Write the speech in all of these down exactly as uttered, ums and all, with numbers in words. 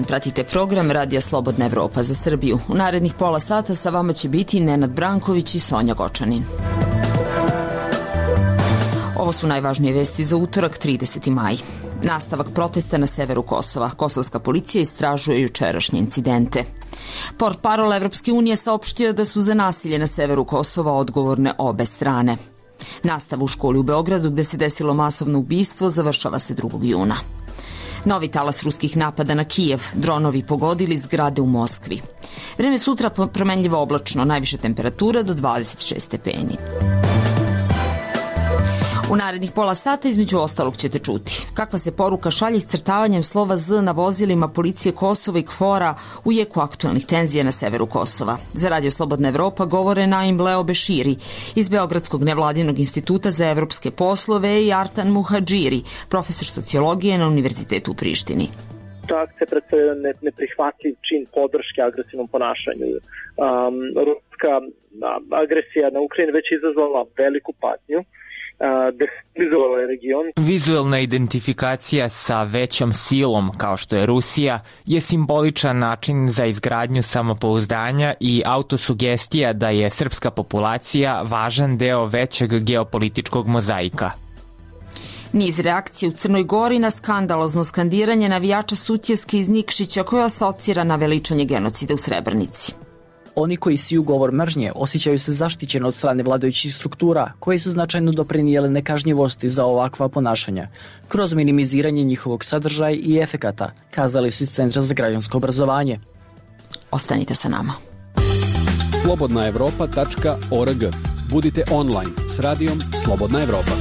dan, pratite program Radija Slobodna Evropa za Srbiju. U narednih pola sata sa vama će biti Nenad Branković i Sonja Gočanin. Ovo su najvažnije vesti za utorak, trideseti maj. Nastavak protesta na severu Kosova. Kosovska policija istražuje jučerašnje incidente. Portparol Evropske unije saopštio da su za nasilje na severu Kosova odgovorne obe strane. Nastava u školi u Beogradu, gde se desilo masovno ubistvo, završava se drugog juna. Novi talas ruskih napada na Kijev, dronovi pogodili zgrade u Moskvi. Vreme sutra promenljivo oblačno, najviša temperatura do dvadeset šest stepeni. U narednih pola sata između ostalog ćete čuti kakva se poruka šalje iscrtavanjem slova Z na vozilima policije Kosova i KFOR-a u jeku aktualnih tenzija na severu Kosova. Za Radio Slobodna Evropa govore Naim Leo Beširi iz Beogradskog nevladinog instituta za evropske poslove i Artan Muhadžiri, profesor sociologije na Univerzitetu u Prištini. Ta akcija predstavlja neprihvatljiv čin podrške agresivnom ponašanju. Um, ruska agresija na Ukrajinu već izazvala veliku patnju. Vizuelna identifikacija sa većom silom, kao što je Rusija, je simboličan način za izgradnju samopouzdanja i autosugestija da je srpska populacija važan deo većeg geopolitičkog mozaika. Niz reakcije u Crnoj Gori na skandalozno skandiranje navijača Sutjeske iz Nikšića koja asocira na veličanje genocida u Srebrenici. Oni koji siju govor mržnje osjećaju se zaštićeno od strane vladajućih struktura, koji su značajno doprinijele nekažnjivosti za ovakva ponašanja, kroz minimiziranje njihovog sadržaja i efekata, kazali su iz Centra za građansko obrazovanje. Ostanite sa nama. slobodna evropa tačka org. Budite online s radijom Slobodna Evropa.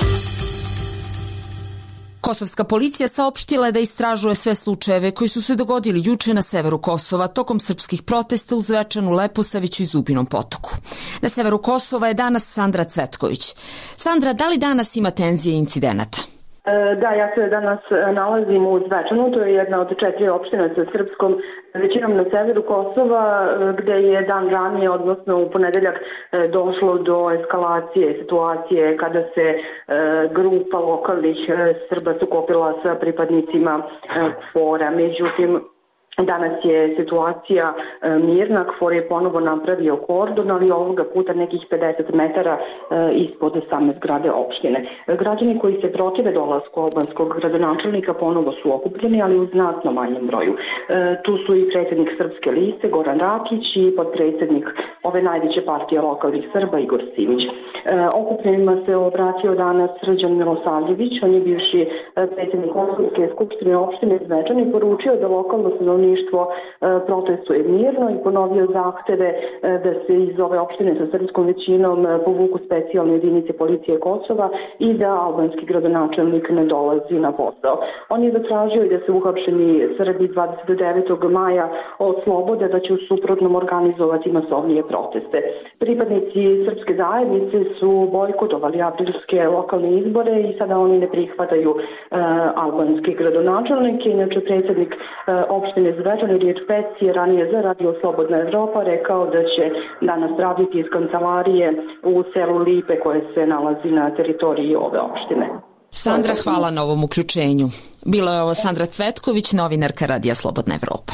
Kosovska policija saopštila je da istražuje sve slučajeve koji su se dogodili juče na severu Kosova tokom srpskih protesta u Zvečanu, Leposaviću i Zubinom Potoku. Na severu Kosova je danas Sandra Cvetković. Sandra, da li danas ima tenzije i incidenata? Da, ja se danas nalazim u Zvečanu, to je jedna od četiri opština sa srpskom većinom na severu Kosova, gde je dan ranije, odnosno u ponedeljak, došlo do eskalacije situacije kada se grupa lokalnih Srba sukobila sa pripadnicima KFOR-a. Međutim, danas je situacija mirna, KFOR je ponovo napravio kordon, ali ovoga puta nekih pedeset metara ispod same zgrade opštine. Građani koji se protive dolasku albanskog gradonačelnika ponovo su okupljeni, ali u znatno manjem broju. Tu su i predsjednik Srpske liste Goran Rakić i potpredsjednik ove najveće partije lokalnih Srba Igor Simić. Okupljenima se obratio danas Srđan Milosavljević, on je bivši predsjednik Kosovske skupštine opštine Zvečan i poručio da lokalno stanovništvo protestuje mirno i ponovio zahteve da se iz ove opštine sa srpskom većinom povuku specijalne jedinice policije Kosova i da albanski gradonačelnik ne dolazi na posao. On je zatražio i da se uhapšeni Srbi dvadeset devetog maja oslobode, da će u suprotnom organizovati masovnije proteste. Pripadnici srpske zajednice su bojkotovali aprilske lokalne izbore i sada oni ne prihvataju uh, albanski gradonačelnik. Inače, predsjednik uh, opštine Zvečan Riječ Pec je ranije za Radio Slobodna Evropa rekao da će danas raditi iz kancelarije u selu Lipe koje se nalazi na teritoriji ove opštine. Sandra, hvala na ovom uključenju. Bilo je ovo Sandra Cvetković, novinarka Radija Slobodna Evropa.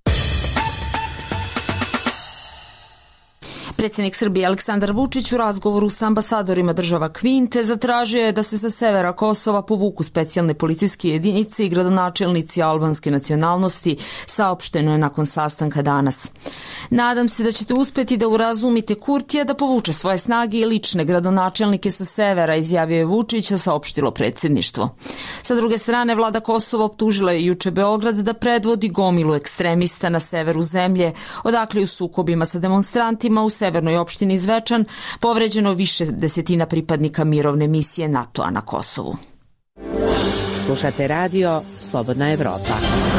Predsjednik Srbije Aleksandar Vučić u razgovoru sa ambasadorima država Kvinte zatražio je da se sa severa Kosova povuku specijalne policijske jedinice i gradonačelnici albanske nacionalnosti, saopšteno je nakon sastanka danas. Nadam se da ćete uspjeti da urazumite Kurtija da povuče svoje snage i lične gradonačelnike sa severa, izjavio je Vučić, a saopštilo predsjedništvo. Sa druge strane, vlada Kosova optužila je juče Beograd da predvodi gomilu ekstremista na severu zemlje, odakle u sukobima sa demonstrantima u severnoj opštini Zvečan povređeno više desetina pripadnika mirovne misije NATO-a na Kosovu. Slušate radio Slobodna Evropa.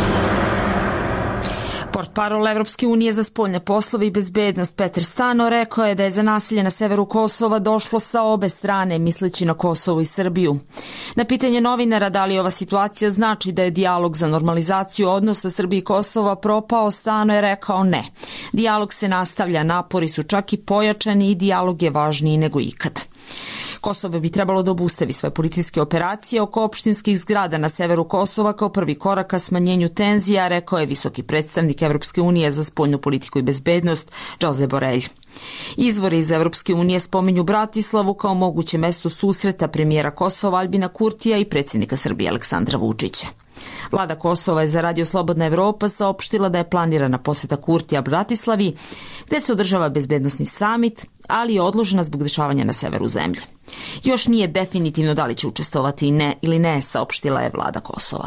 Portparol Evropske unije za spoljne poslove i bezbednost Peter Stano rekao je da je za nasilje na severu Kosova došlo sa obe strane, misleći na Kosovo i Srbiju. Na pitanje novinara da li ova situacija znači da je dijalog za normalizaciju odnosa Srbije i Kosova propao, Stano je rekao ne. Dijalog se nastavlja, napori su čak i pojačani i dijalog je važniji nego ikad. Kosovo bi trebalo da obustavi svoje policijske operacije oko opštinskih zgrada na severu Kosova kao prvi korak ka smanjenju tenzija, rekao je visoki predstavnik Evropske unije za spoljnu politiku i bezbednost Josep Borrell. Izvori iz Evropske unije spominju Bratislavu kao moguće mesto susreta premijera Kosova Albina Kurtija i predsjednika Srbije Aleksandra Vučića. Vlada Kosova je za Radio Slobodna Evropa saopštila da je planirana poseta Kurtija Bratislavi, gde se održava bezbednosni samit, ali je odložena zbog dešavanja na severu zemlje. Još nije definitivno da li će učestvovati ne ili ne, saopštila je vlada Kosova.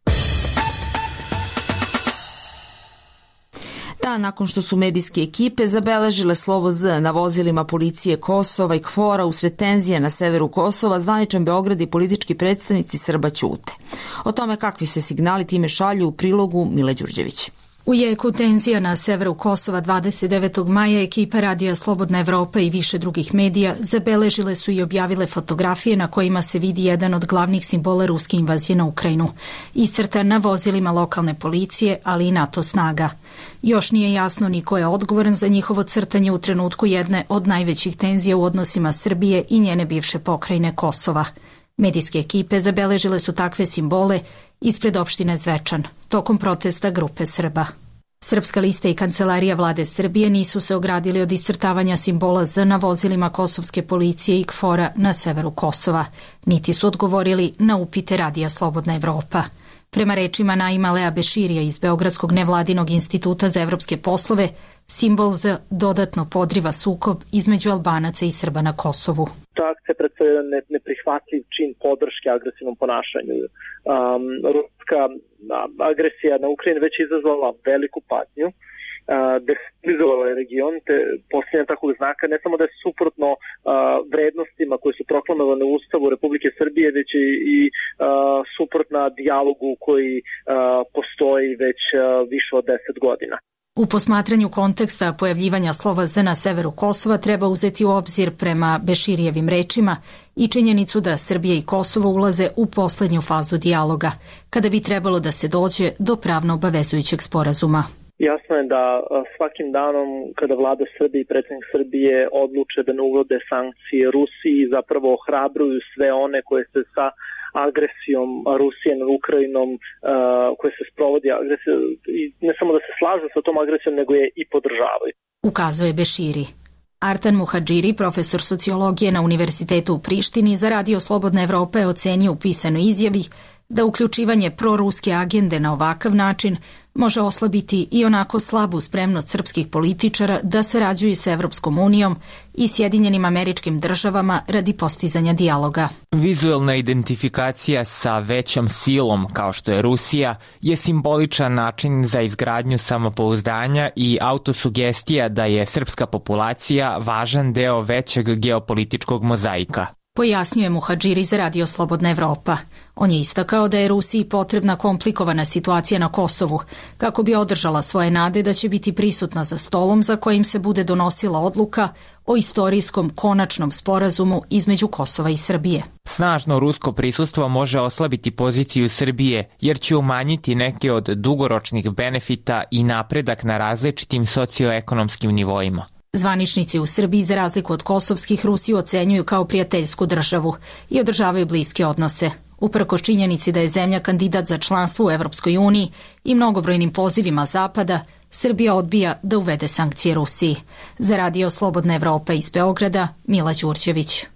Dan nakon što su medijske ekipe zabeležile slovo Z na vozilima policije Kosova i KFOR-a usred tenzije na severu Kosova, zvaničan Beograd i politički predstavnici Srba ćute. O tome kakvi se signali time šalju u prilogu Mile Đurđević. U jeku tenzija na severu Kosova dvadeset devetog maja ekipa Radija Slobodna Evropa i više drugih medija zabeležile su i objavile fotografije na kojima se vidi jedan od glavnih simbola ruske invazije na Ukrajinu, iscrtan na vozilima lokalne policije, ali i NATO snaga. Još nije jasno ni ko je odgovoran za njihovo crtanje u trenutku jedne od najvećih tenzija u odnosima Srbije i njene bivše pokrajine Kosova. Medijske ekipe zabeležile su takve simbole ispred opštine Zvečan, tokom protesta grupe Srba. Srpska lista i kancelarija vlade Srbije nisu se ogradili od iscrtavanja simbola Z na vozilima kosovske policije i KFOR-a na severu Kosova, niti su odgovorili na upite Radija Slobodna Evropa. Prema rečima Naima Lea Beširija iz Beogradskog nevladinog instituta za evropske poslove, simbol Z dodatno podriva sukob između Albanaca i Srba na Kosovu. Ta akcija predstavlja neprihvatljiv čin podrške agresivnom ponašanju. Um, ruska agresija na Ukrajinu već izazvala veliku patnju, uh, destabilizovala je region, te posljednja takvog znaka ne samo da je suprotno uh, vrednostima koje su proklamovane u Ustavu Republike Srbije, već i, i uh, suprotna dijalogu koji uh, postoji već uh, više od deset godina. U posmatranju konteksta pojavljivanja slova Z na severu Kosova treba uzeti u obzir prema Beširijevim rečima i činjenicu da Srbija i Kosovo ulaze u poslednju fazu dijaloga, kada bi trebalo da se dođe do pravno obavezujućeg sporazuma. Jasno je da svakim danom kada vlada Srbije i predsjednik Srbije odluče da ne uvode sankcije Rusiji, zapravo ohrabruju sve one koje se sa agresijom Rusije nad Ukrajinom, uh, koje se sprovodi agresija, i ne samo da se slažu sa tom agresijom, nego je i podržavaju. Ukazuje Beširi. Artan Muhadžiri, profesor sociologije na Univerzitetu u Prištini, za Radio Slobodna Evropa je ocenio u pisanoj izjavi da uključivanje proruske agende na ovakav način može oslabiti i onako slabu spremnost srpskih političara da sarađuju sa Evropskom unijom i Sjedinjenim Američkim Državama radi postizanja dijaloga. Vizuelna identifikacija sa većom silom, kao što je Rusija, je simboličan način za izgradnju samopouzdanja i autosugestija da je srpska populacija važan deo većeg geopolitičkog mozaika. Pojasnjuje Muhadžiri za Radio Slobodna Evropa. On je istakao da je Rusiji potrebna komplikovana situacija na Kosovu, kako bi održala svoje nade da će biti prisutna za stolom za kojim se bude donosila odluka o istorijskom konačnom sporazumu između Kosova i Srbije. Snažno rusko prisustvo može oslabiti poziciju Srbije, jer će umanjiti neke od dugoročnih benefita i napredak na različitim socioekonomskim nivoima. Zvaničnici u Srbiji, za razliku od kosovskih, Rusiju ocenjuju kao prijateljsku državu i održavaju bliske odnose. Uprkos činjenici da je zemlja kandidat za članstvo u Evropskoj uniji i mnogobrojnim pozivima Zapada, Srbija odbija da uvede sankcije Rusiji. Za Radio Slobodna Evropa iz Beograda, Mila Đurđević.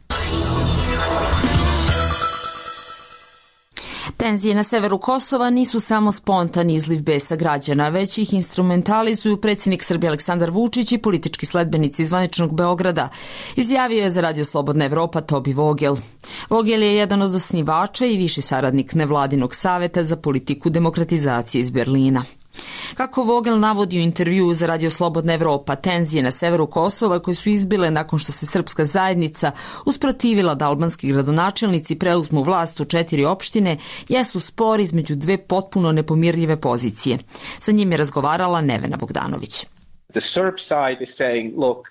Tenzije na severu Kosova nisu samo spontani izliv besa građana, već ih instrumentalizuju predsjednik Srbije Aleksandar Vučić i politički sledbenici zvaničnog Beograda, izjavio je za Radio Slobodna Evropa Tobi Vogel. Vogel je jedan od osnivača i viši saradnik nevladinog saveta za politiku demokratizacije iz Berlina. Kako Vogel navodi u intervjuu za Radio Slobodna Evropa, tenzije na severu Kosova koje su izbile nakon što se srpska zajednica usprotivila da albanski gradonačelnici preuzmu vlast u četiri opštine, jesu spor između dve potpuno nepomirljive pozicije. Sa njim je razgovarala Nevena Bogdanović. The Serb side is saying, look,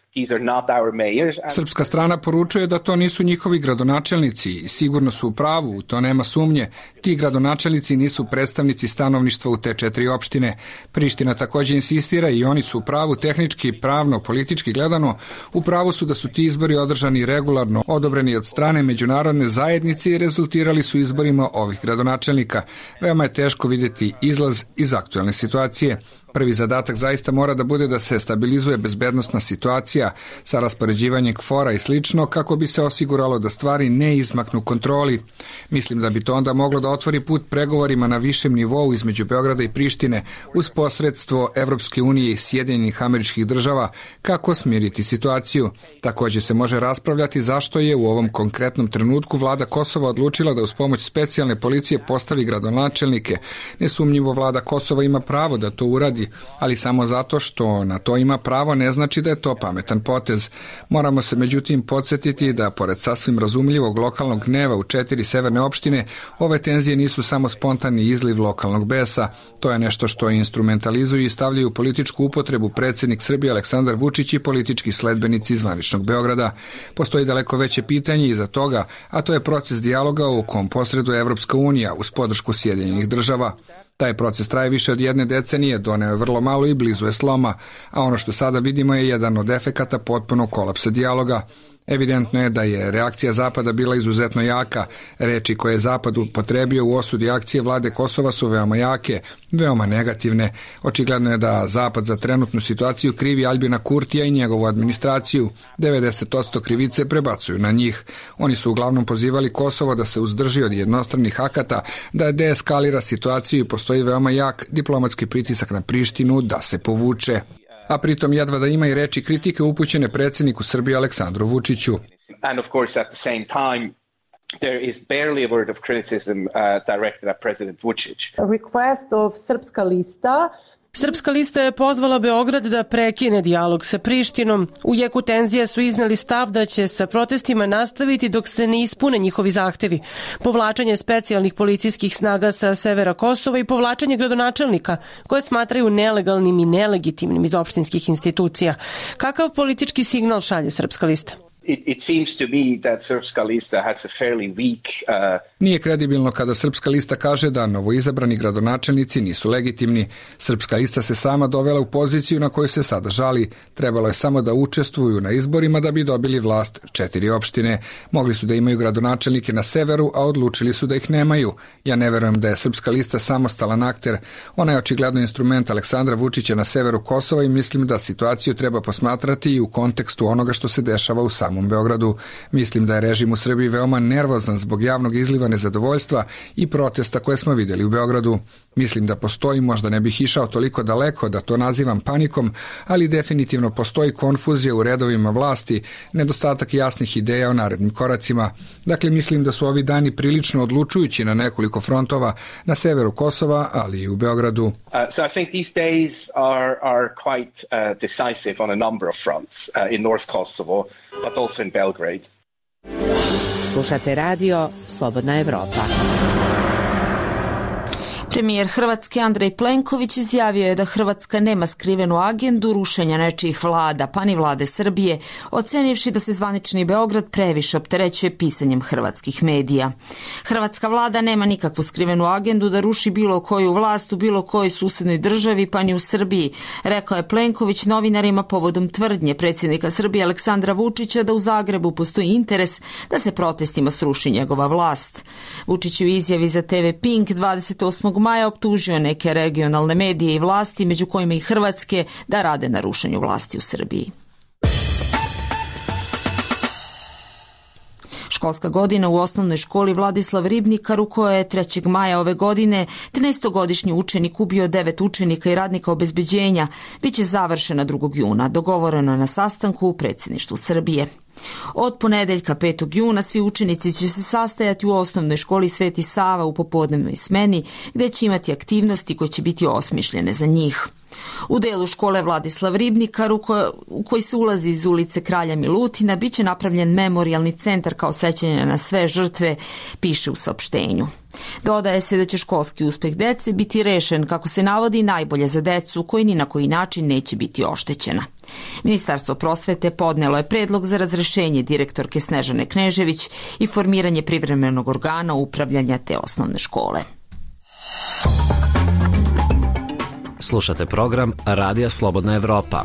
Srpska strana poručuje da to nisu njihovi gradonačelnici i sigurno su u pravu, to nema sumnje. Ti gradonačelnici nisu predstavnici stanovništva u te četiri opštine. Priština takođe insistira i oni su u pravu tehnički, pravno, politički gledano. U pravu su da su ti izbori održani regularno, odobreni od strane međunarodne zajednice i rezultirali su izborima ovih gradonačelnika. Veoma je teško vidjeti izlaz iz aktuelne situacije. Prvi zadatak zaista mora da bude da se stabilizuje bezbednosna situacija sa raspoređivanjem kvora i slično kako bi se osiguralo da stvari ne izmaknu kontroli. Mislim da bi to onda moglo da otvori put pregovorima na višem nivou između Beograda i Prištine uz posredstvo Evropske unije i Sjedinjenih Američkih Država kako smiriti situaciju. Takođe se može raspravljati zašto je u ovom konkretnom trenutku vlada Kosova odlučila da uz pomoć specijalne policije postavi gradonačelnike. Nesumnjivo vlada Kosova ima pravo da to uradi, ali samo zato što na to ima pravo ne znači da je to pametan potez. Moramo se međutim podsjetiti da pored sasvim razumljivog lokalnog gneva u četiri severne opštine, ove tenzije nisu samo spontani izliv lokalnog besa. To je nešto što instrumentalizuju i stavljaju u političku upotrebu predsjednik Srbije Aleksandar Vučić i politički sledbenici iz zvaničnog Beograda. Postoji daleko veće pitanje iza toga, a to je proces dijaloga u kom posreduje Evropska unija uz podršku Sjedinjenih Država. Taj proces traje više od jedne decenije, doneo je vrlo malo i blizu je sloma, a ono što sada vidimo je jedan od efekata potpunog kolapsa dijaloga. Evidentno je da je reakcija Zapada bila izuzetno jaka. Reči koje je Zapad upotrebio u osudi akcije vlade Kosova su veoma jake, veoma negativne. Očigledno je da Zapad za trenutnu situaciju krivi Aljbina Kurtija i njegovu administraciju. devedeset posto krivice prebacuju na njih. Oni su uglavnom pozivali Kosovo da se uzdrži od jednostranih akata, da deeskalira situaciju i postoji veoma jak diplomatski pritisak na Prištinu da se povuče. A pritom jedva da ima i reči kritike upućene predsjedniku Srbije Aleksandru Vučiću. And of course at the same time there is barely a word of criticism uh, directed at President Vučić. A request of Srpska lista. Srpska lista je pozvala Beograd da prekine dijalog sa Prištinom. U jeku tenzija su izneli stav da će sa protestima nastaviti dok se ne ispune njihovi zahtevi. Povlačenje specijalnih policijskih snaga sa severa Kosova i povlačenje gradonačelnika koje smatraju nelegalnim i nelegitimnim iz opštinskih institucija. Kakav politički signal šalje Srpska lista? It, it seems to me that Srpska lista has a fairly weak... Uh... Nije kredibilno kada Srpska lista kaže da novoizabrani gradonačelnici nisu legitimni. Srpska lista se sama dovela u poziciju na koju se sada žali. Trebalo je samo da učestvuju na izborima da bi dobili vlast četiri opštine. Mogli su da imaju gradonačelnike na severu, a odlučili su da ih nemaju. Ja ne verujem da je Srpska lista samostalan akter. Ona je očigledno instrument Aleksandra Vučića na severu Kosova i mislim da situaciju treba posmatrati i u kontekstu onoga što se dešava u samom Beogradu. Mislim da je režim u Srbiji veoma nervozan zbog javnog izliva nezadovoljstva i protesta koje smo vidjeli u Beogradu. Mislim da postoji, možda ne bih išao toliko daleko da to nazivam panikom, ali definitivno postoji konfuzija u redovima vlasti, nedostatak jasnih ideja o narednim koracima. Dakle, mislim da su ovi dani prilično odlučujući na nekoliko frontova na severu Kosova, ali i u Beogradu. Uh, so I think these days are, are quite uh, decisive on a number of fronts uh, in North Kosovo, but also in Belgrade. Slušate radio Slobodna Evropa. Premijer Hrvatske Andrej Plenković izjavio je da Hrvatska nema skrivenu agendu rušenja nečijih vlada, pa ni vlade Srbije, ocenivši da se zvanični Beograd previše opterećuje pisanjem hrvatskih medija. Hrvatska vlada nema nikakvu skrivenu agendu da ruši bilo koju vlast u bilo kojoj susednoj državi, pa ni u Srbiji, rekao je Plenković novinarima povodom tvrdnje predsjednika Srbije Aleksandra Vučića da u Zagrebu postoji interes da se protestima sruši njegova vlast. Vučić u izjavi za te ve Pink dvadeset osmog maja optužio neke regionalne medije i vlasti, među kojima i Hrvatske, da rade na rušenju vlasti u Srbiji. Školska godina u osnovnoj školi Vladislav Ribnikar, u kojoj je trećeg maja ove godine trinaestogodišnji učenik ubio devet učenika i radnika obezbeđenja, biće završena drugog juna, dogovoreno je na sastanku u predsjedništvu Srbije. Od ponedeljka petog juna svi učenici će se sastajati u osnovnoj školi Sveti Sava u popodnevnoj smeni, gde će imati aktivnosti koje će biti osmišljene za njih. U delu škole Vladislav Ribnikar, u, koj, u koji se ulazi iz ulice Kralja Milutina, biće napravljen memorijalni centar kao sećanje na sve žrtve, piše u saopštenju. Dodaje se da će školski uspeh dece biti rešen, kako se navodi, najbolje za decu, koji ni na koji način neće biti oštećena. Ministarstvo prosvete podnelo je predlog za razrešenje direktorke Snežane Knežević i formiranje privremenog organa upravljanja te osnovne škole. Slušate program Radija Slobodna Evropa.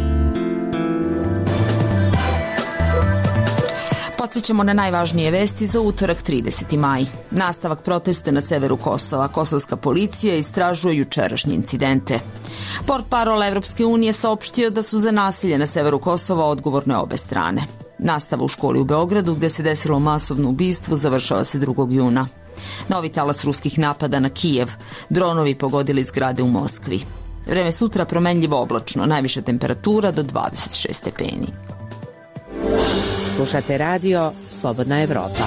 Podsjećamo na najvažnije vesti za utorak trideseti maj. Nastavak protesta na severu Kosova. Kosovska policija istražuje jučerašnje incidente. Portparol Evropske unije saopštio da su za nasilje na severu Kosova odgovorne obe strane. Nastava u školi u Beogradu, gde se desilo masovno ubistvo, završava se drugog juna. Novi talas ruskih napada na Kijev. Dronovi pogodili zgrade u Moskvi. Vreme sutra promenljivo oblačno, najviša temperatura do dvadeset šest stepeni. Slušate radio Slobodna Evropa.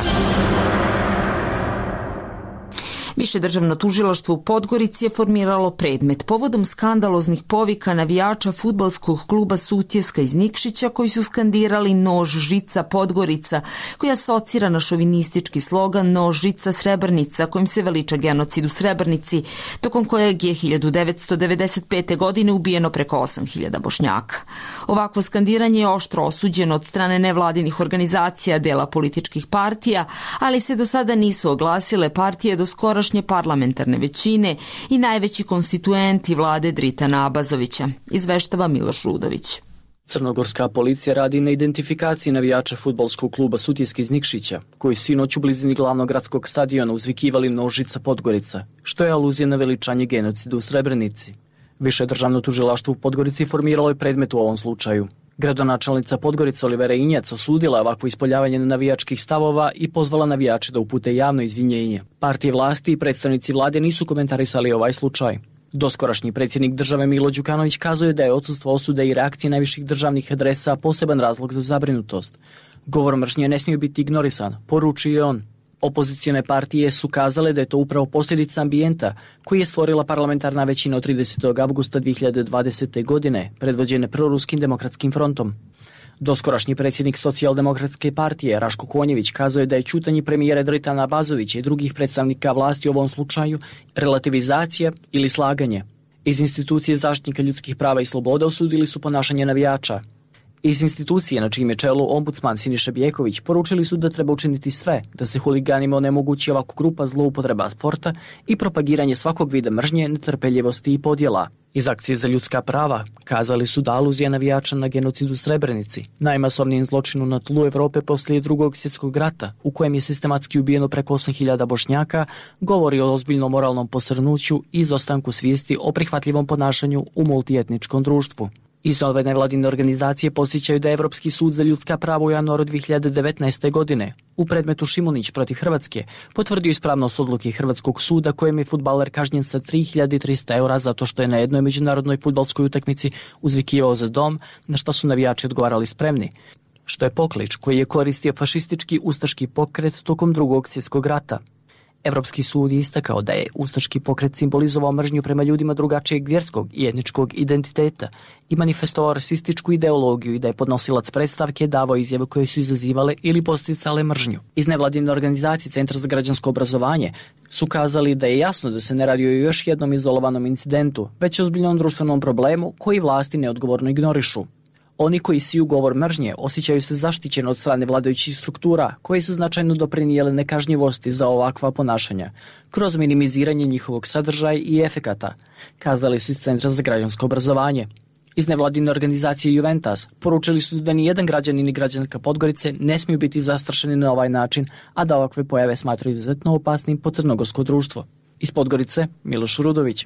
Više državno tužilaštvo u Podgorici je formiralo predmet povodom skandaloznih povika navijača fudbalskog kluba Sutjeska iz Nikšića koji su skandirali nož, žica, Podgorica, koja asocira na šovinistički slogan nož, žica, Srebrnica, kojim se veliča genocid u Srebrnici, tokom kojeg je hiljadu devetsto devedeset pete. godine ubijeno preko osam hiljada Bošnjaka. Ovakvo skandiranje je oštro osuđeno od strane nevladinih organizacija, dela političkih partija, ali se do sada nisu oglasile partije do skora parlamentarne većine i najveći konstituenti vlade Dritana Abazovića, izveštava Miloš Rudović. Crnogorska policija radi na identifikaciji navijača fudbalskog kluba Sutjeska iz Nikšića, koji su sinoć u blizini glavnog gradskog stadiona uzvikivali nožica Podgorica, što je aluzija na veličanje genocida u Srebrenici. Više državno tužilaštvo u Podgorici formiralo je predmet u ovom slučaju. Gradonačelnica Podgorica Olivera Injac osudila ovakvo ispoljavanje navijačkih stavova i pozvala navijače da upute javno izvinjenje. Partije vlasti i predstavnici vlade nisu komentarisali ovaj slučaj. Doskorašnji predsjednik države Milo Đukanović kazuje da je odsustvo osude i reakcije najviših državnih adresa poseban razlog za zabrinutost. Govor mržnje ne smije biti ignorisan, poručio je on. Opozicione partije su kazale da je to upravo posljedica ambijenta koji je stvorila parlamentarna većina od tridesetog avgusta dve hiljade dvadesete. godine, predvođene proruskim demokratskim frontom. Doskorašnji predsjednik socijaldemokratske partije Raško Konjević kazao je da je ćutanje premijera Dritana Abazovića i drugih predstavnika vlasti u ovom slučaju relativizacija ili slaganje. Iz institucije zaštitnika ljudskih prava i sloboda osudili su ponašanje navijača. Iz institucije na čijem je čelu ombudsman Siniša Bjeković poručili su da treba učiniti sve da se huliganima onemogući ovako grupa zloupotreba sporta i propagiranje svakog vida mržnje, netrpeljivosti i podjela. Iz akcije za ljudska prava kazali su da aluzija navijača na genocid u Srebrenici, najmasovnijem zločinu na tlu Evrope poslije drugog svjetskog rata, u kojem je sistematski ubijeno preko osam hiljada Bošnjaka, govori o ozbiljnom moralnom posrnuću i izostanku svijesti o prihvatljivom ponašanju u multietničkom društvu. Iz ove nevladine organizacije posjećaju da je Evropski sud za ljudska prava u januaru dve hiljade devetnaeste. godine u predmetu Šimunić protiv Hrvatske potvrdio ispravnost odluke Hrvatskog suda kojem je fudbaler kažnjen sa tri hiljade trista eura zato što je na jednoj međunarodnoj fudbalskoj utakmici uzvikivao za dom, na što su navijači odgovarali spremni, što je poklič koji je koristio fašistički ustaški pokret tokom drugog svjetskog rata. Evropski sud je istakao da je ustaški pokret simbolizovao mržnju prema ljudima drugačijeg vjerskog i etničkog identiteta i manifestovao rasističku ideologiju i da je podnosilac predstavke davao izjave koje su izazivale ili posticale mržnju. Iz nevladine organizacije Centra za građansko obrazovanje su kazali da je jasno da se ne radi o još jednom izolovanom incidentu, već o ozbiljnom društvenom problemu koji vlasti neodgovorno ignorišu. Oni koji siju govor mržnje osjećaju se zaštićeno od strane vladajućih struktura koji su značajno doprinijele nekažnjivosti za ovakva ponašanja, kroz minimiziranje njihovog sadržaja i efekata, kazali su iz Centra za građansko obrazovanje. Iz nevladine organizacije Juventus poručili su da ni jedan građanin i građanka Podgorice ne smiju biti zastrašeni na ovaj način, a da ovakve pojave smatraju izuzetno opasnim po crnogorsko društvo. Iz Podgorice, Miloš Rudović.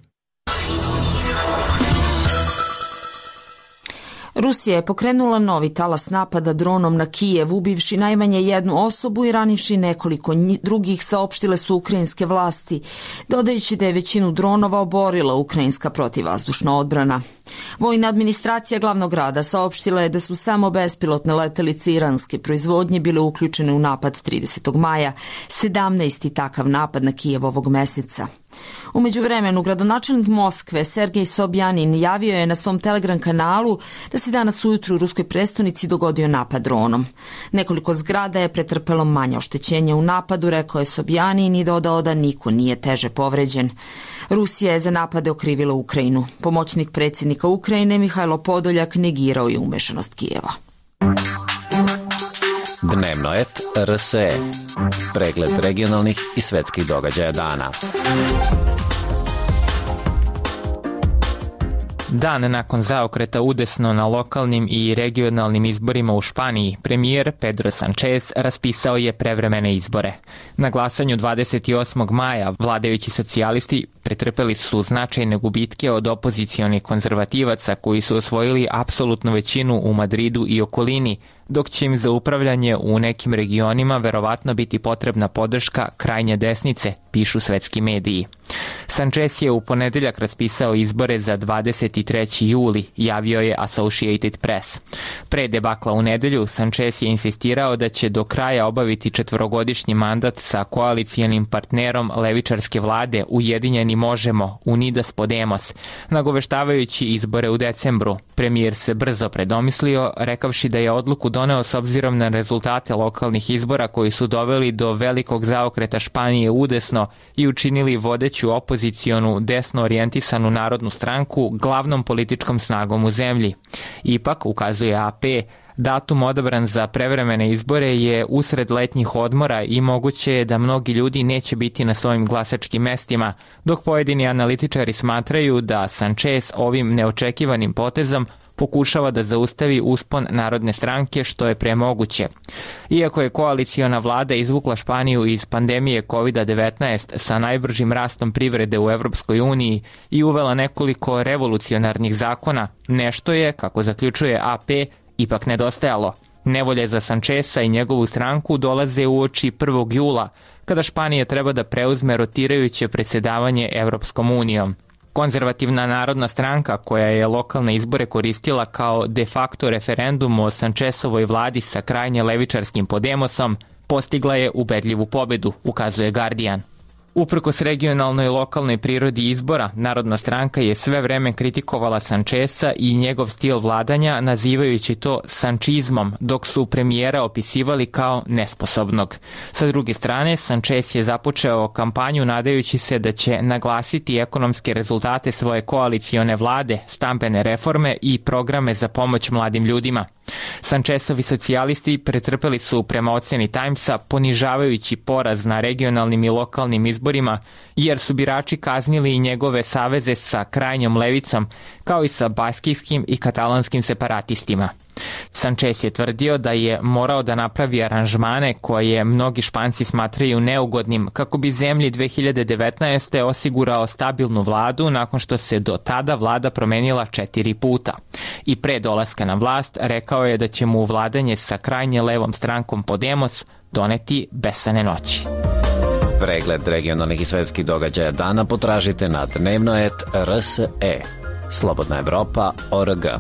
Rusija je pokrenula novi talas napada dronom na Kijev, ubivši najmanje jednu osobu i ranivši nekoliko drugih, saopštile su ukrajinske vlasti, dodajući da je većinu dronova oborila ukrajinska protivvazdušna odbrana. Vojna administracija glavnog grada saopštila je da su samo bespilotne letelice iranske proizvodnje bile uključene u napad tridesetog maja, sedamnaesti takav napad na Kijev ovog meseca. U međuvremenu, gradonačelnik Moskve Sergej Sobjanin javio je na svom Telegram kanalu da se danas ujutru u ruskoj prestonici dogodio napad dronom. Nekoliko zgrada je pretrpelo manje oštećenja u napadu, rekao je Sobjanin i dodao da niko nije teže povređen. Rusija je za napade okrivila Ukrajinu. Pomoćnik predsjednika Ukrajine Mihajlo Podoljak negirao je umešanost Kijeva. Dnevnoet R S E. Pregled regionalnih i svetskih događaja dana. Dan nakon zaokreta udesno na lokalnim i regionalnim izborima u Španiji, premijer Pedro Sanchez raspisao je prevremene izbore. Na glasanju dvadeset osmog maja vladajući socijalisti pretrpeli su značajne gubitke od opozicionih konzervativaca koji su osvojili apsolutnu većinu u Madridu i okolini, dok će im za upravljanje u nekim regionima verovatno biti potrebna podrška krajnje desnice, pišu svetski mediji. Sanchez je u ponedeljak raspisao izbore za dvadeset treći juli, javio je Associated Press. Pre debakla u nedelju, Sanchez je insistirao da će do kraja obaviti četvorogodišnji mandat sa koalicijanim partnerom levičarske vlade Ujedinjeni možemo, Unidas Podemos, nagoveštavajući izbore u decembru. Premijer se brzo predomislio, rekavši da je odluku doneo s obzirom na rezultate lokalnih izbora koji su doveli do velikog zaokreta Španije udesno i učinili vodeću opozicionu desno orijentisanu narodnu stranku glavnom političkom snagom u zemlji. Ipak, ukazuje A P, datum odabran za prevremene izbore je usred letnjih odmora i moguće je da mnogi ljudi neće biti na svojim glasačkim mestima, dok pojedini analitičari smatraju da Sanchez ovim neočekivanim potezom pokušava da zaustavi uspon Narodne stranke što je premoguće. Iako je koaliciona vlada izvukla Španiju iz pandemije kovid devetnaest sa najbržim rastom privrede u Evropskoj uniji i uvela nekoliko revolucionarnih zakona, nešto je, kako zaključuje A P, ipak nedostajalo. Nevolje za Sancheza i njegovu stranku dolaze u oči prvog jula, kada Španija treba da preuzme rotirajuće predsjedavanje Evropskom unijom. Konzervativna narodna stranka, koja je lokalne izbore koristila kao de facto referendum o Sanchezovoj vladi sa krajnje levičarskim Podemosom, postigla je ubedljivu pobedu, ukazuje Guardian. Uprkos regionalnoj i lokalnoj prirodi izbora, Narodna stranka je sve vreme kritikovala Sancheza i njegov stil vladanja, nazivajući to sančizmom, dok su premijera opisivali kao nesposobnog. Sa druge strane, Sanchez je započeo kampanju nadajući se da će naglasiti ekonomske rezultate svoje koalicione vlade, stambene reforme i programe za pomoć mladim ljudima. Sanchezovi socijalisti pretrpeli su prema oceni Timesa ponižavajući poraz na regionalnim i lokalnim izborima, jer su birači kaznili i njegove saveze sa krajnjom levicom, kao i sa baskijskim i katalanskim separatistima. Sanchez je tvrdio da je morao da napravi aranžmane koje mnogi Španci smatraju neugodnim kako bi zemlji dve hiljade devetnaeste. osigurao stabilnu vladu nakon što se do tada vlada promenila četiri puta. I pre dolaska na vlast rekao je da će mu vladanje sa krajnje levom strankom Podemos doneti besane noći. Pregled regionalnih i svetskih događaja dana potražite na dnevnoet R S E. Slobodna Evropa O R G.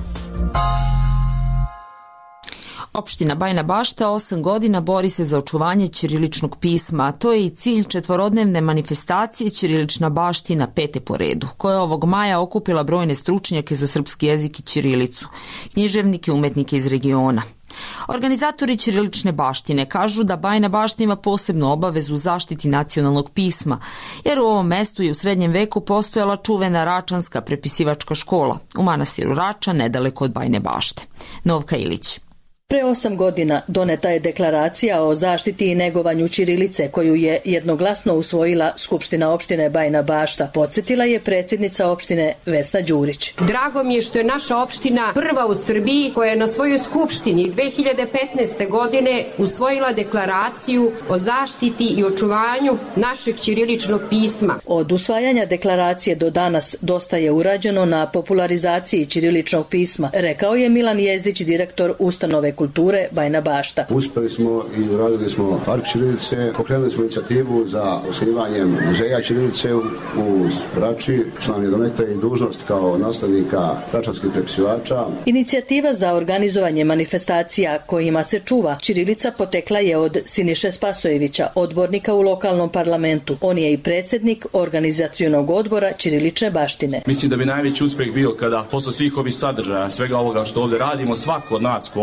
Opština Bajina Bašta osam godina bori se za očuvanje ćiriličnog pisma, a to je i cilj četvorodnevne manifestacije Ćirilična baština pete po redu, koja je ovog maja okupila brojne stručnjake za srpski jezik i ćirilicu, književnike, umetnike iz regiona. Organizatori ćirilične baštine kažu da Bajina Bašta ima posebnu obavezu u zaštiti nacionalnog pisma, jer u ovom mestu je u srednjem veku postojala čuvena račanska prepisivačka škola u manastiru Rača, nedaleko od Bajine Bašte. Novka Ilić. Pre osam godina doneta je deklaracija o zaštiti i negovanju ćirilice koju je jednoglasno usvojila Skupština opštine Bajina Bašta, podsjetila je predsjednica opštine Vesna Đurić. Drago mi je što je naša opština prva u Srbiji koja je na svojoj skupštini dve hiljade petnaeste. godine usvojila deklaraciju o zaštiti i očuvanju našeg ćiriličnog pisma. Od usvajanja deklaracije do danas dosta je urađeno na popularizaciji ćiriličnog pisma, rekao je Milan Jezdić, direktor ustanove kulture Bajina Bašta. Uspeli smo i uradili smo park ćirilice, pokrenuli smo inicijativu za osnivanjem muzeja ćirilice u, u Rači, član je donekle i dužnost kao naslednika račanskih prepisivača. Inicijativa za organizovanje manifestacija kojima se čuva ćirilica potekla je od Siniše Spasojevića, odbornika u lokalnom parlamentu. On je i predsjednik organizacionog odbora ćirilične baštine. Mislim da bi najveći uspjeh bio kada posle svih ovih sadržaja, svega ovoga što ovdje radimo, svako od nas ko ode,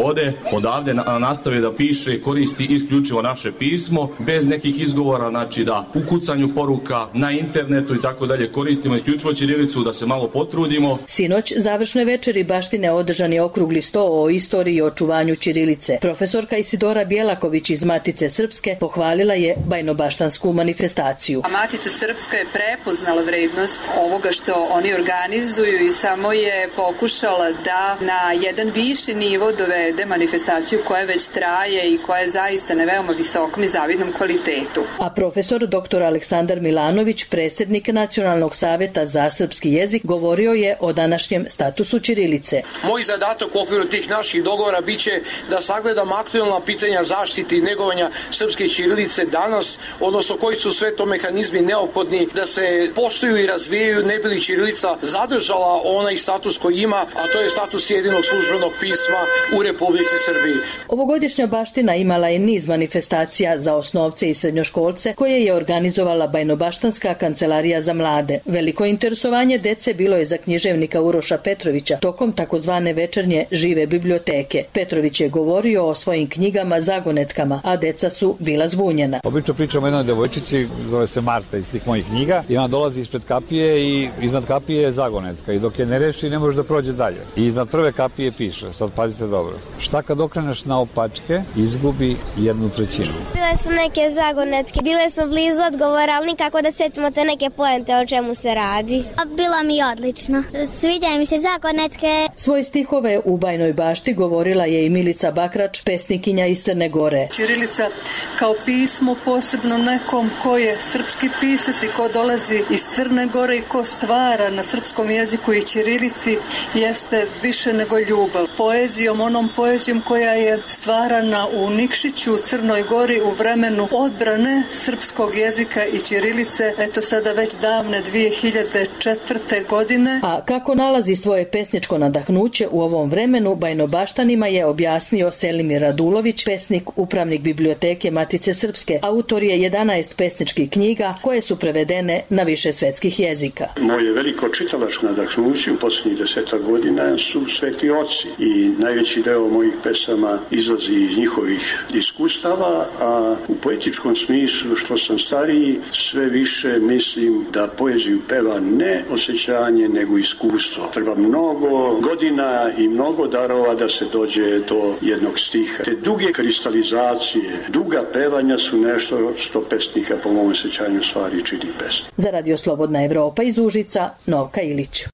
odavde nastavi da piše, koristi isključivo naše pismo, bez nekih izgovora, znači da u kucanju poruka na internetu i tako dalje koristimo isključivo ćirilicu, da se malo potrudimo. Sinoć završne večeri baštine održan je okrugli sto o istoriji i očuvanju ćirilice. Profesorka Isidora Bjelaković iz Matice Srpske pohvalila je bajnobaštansku manifestaciju. A Matica Srpska je prepoznala vrednost ovoga što oni organizuju i samo je pokušala da na jedan viši nivo dovede manifestaciju koja već traje i koja je zaista na veoma visokom i zavidnom kvalitetu. A profesor doktor Aleksandar Milanović, predsjednik Nacionalnog savjeta za srpski jezik, govorio je o današnjem statusu ćirilice. Moj zadatak u okviru tih naših dogovora biće da sagledam aktualna pitanja zaštite i negovanja srpske ćirilice danas, odnosno koji su sve to mehanizmi neophodni da se poštuju i razvijaju, ne bi li ćirilica zadržala onaj status koji ima, a to je status jedinog službenog pisma u Republici Srbiji. Ovogodišnja baština imala je niz manifestacija za osnovce i srednjoškolce koje je organizovala Bajnobaštanska kancelarija za mlade. Veliko interesovanje dece bilo je za književnika Uroša Petrovića tokom takozvane večernje žive biblioteke. Petrović je govorio o svojim knjigama zagonetkama, a deca su bila zbunjena. Obično pričamo o jednoj devojčici, zove se Marta iz tih mojih knjiga, i ona dolazi ispred kapije i iznad kapije je zagonetka i dok je ne reši ne može da prođe dalje. I iznad prve kapije piše, sad pazite dobro, šta kad okreneš na opačke, izgubi jednu trećinu. Bile su neke zagonetke, bile smo blizu odgovora, ali nikako da setimo te neke poente o čemu se radi. A bila mi odlično. Sviđaju mi se zagonetke. Svoje stihove u Bajnoj Bašti govorila je i Milica Bakrač, pesnikinja iz Crne Gore. Ćirilica kao pismo, posebno nekom ko je srpski pisac i ko dolazi iz Crne Gore i ko stvara na srpskom jeziku i ćirilici, jeste više nego ljubav. Poezijom, onom poezijom koja je stvarana u Nikšiću, u Crnoj Gori u vremenu odbrane srpskog jezika i ćirilice, eto sada već davne dvije hiljade četvrte. godine. A kako nalazi svoje pesničko nadahnuće u ovom vremenu, Bajnobaštanima je objasnio Selimir Radulović, pesnik, upravnik biblioteke Matice Srpske. Autor je jedanaest pesničkih knjiga koje su prevedene na više svetskih jezika. Moje veliko čitalačko nadahnuće u posljednjih deseta godina su sveti oci i najveći deo mojih pesama izlazi iz njihovih iskustava, a u poetičkom smislu što sam stariji sve više mislim da poeziju peva ne osjećanje nego iskustvo. Treba mnogo godina i mnogo darova da se dođe do jednog stiha. Te duge kristalizacije, duga pevanja su nešto što pesnika po mom osjećanju stvari čini pesma. Za Radio Slobodna Evropa iz Užica, Novka Ilić.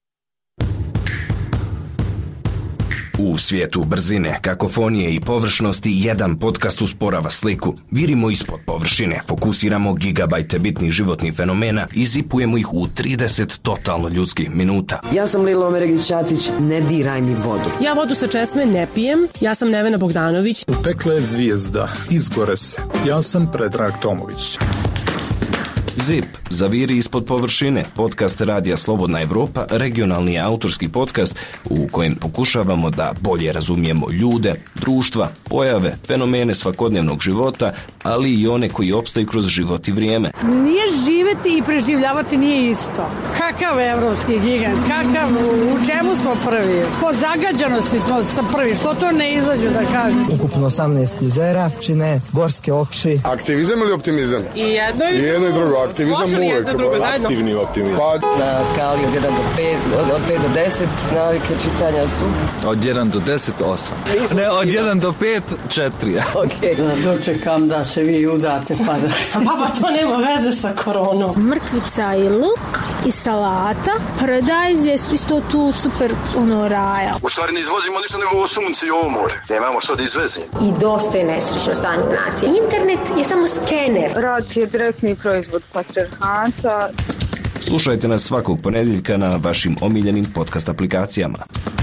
U svijetu brzine, kakofonije i površnosti jedan podcast usporava sliku. Virimo ispod površine, fokusiramo gigabajte bitnih životnih fenomena i zipujemo ih u trideset totalno ljudskih minuta. Ja sam Lilo Omeregić-Ćatić, ne diraj mi vodu. Ja vodu sa česme ne pijem, ja sam Nevena Bogdanović. U pekle je zvijezda, izgore se. Ja sam Predrag Tomović. Zip, zaviri ispod površine, podcast Radija Slobodna Evropa, regionalni autorski podcast u kojem pokušavamo da bolje razumijemo ljude, društva, pojave, fenomene svakodnevnog života, ali i one koji opstaju kroz život i vrijeme. Nije živeti i preživljavati nije isto. Kakav evropski gigant, kakav, u čemu smo prvi? Po zagađanosti smo sa prvi, što to ne izađu da kažem. Ukupno osamnaest jezera, čine gorske okši. Aktivizam ili optimizam? I jedno i, I jedno i drugo. Aktivizam može li jedno drugo zajedno? Aktivni optimizam. Pa... Na skali od jedan do pet, od, od pet do deset navike čitanja su... Od jedan do deset, osam. Ne, od jedan do pet, četiri. Okej. Okay. Dočekam da se vi udate pa da... Baba, to nema veze sa koronom. Mrkvica i luk i salata. Paradajz je isto tu super ono raja. U stvari ne izvozimo ništa nego ovo sunce i ovo more. Nemamo što da izvezimo. I dosta je nesrećno stanje nacije. Internet je samo skener. Rad je direktni proizvod patrijarhata. Slušajte nas svakog ponedjeljka na vašim omiljenim podcast aplikacijama.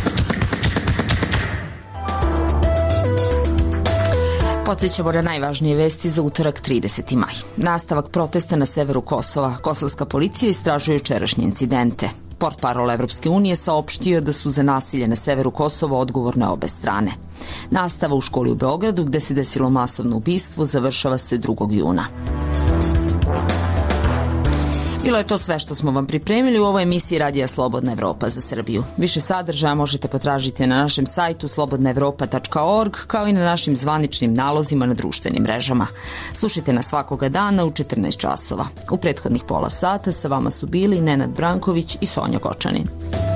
Podsjećamo na najvažnije vesti za utorak trideseti maj. Nastavak protesta na severu Kosova. Kosovska policija istražuje jučerašnje incidente. Portparol Evropske unije saopštio da su za nasilje na severu Kosova odgovorne obe strane. Nastava u školi u Beogradu, gde se desilo masovno ubistvo, završava se drugog juna. Bilo je to sve što smo vam pripremili u ovoj emisiji Radija Slobodna Evropa za Srbiju. Više sadržaja možete potražiti na našem sajtu slobodna evropa tačka org kao i na našim zvaničnim nalozima na društvenim mrežama. Slušajte nas svakoga dana u četrnaest časova. U prethodnih pola sata sa vama su bili Nenad Branković i Sonja Gočanin.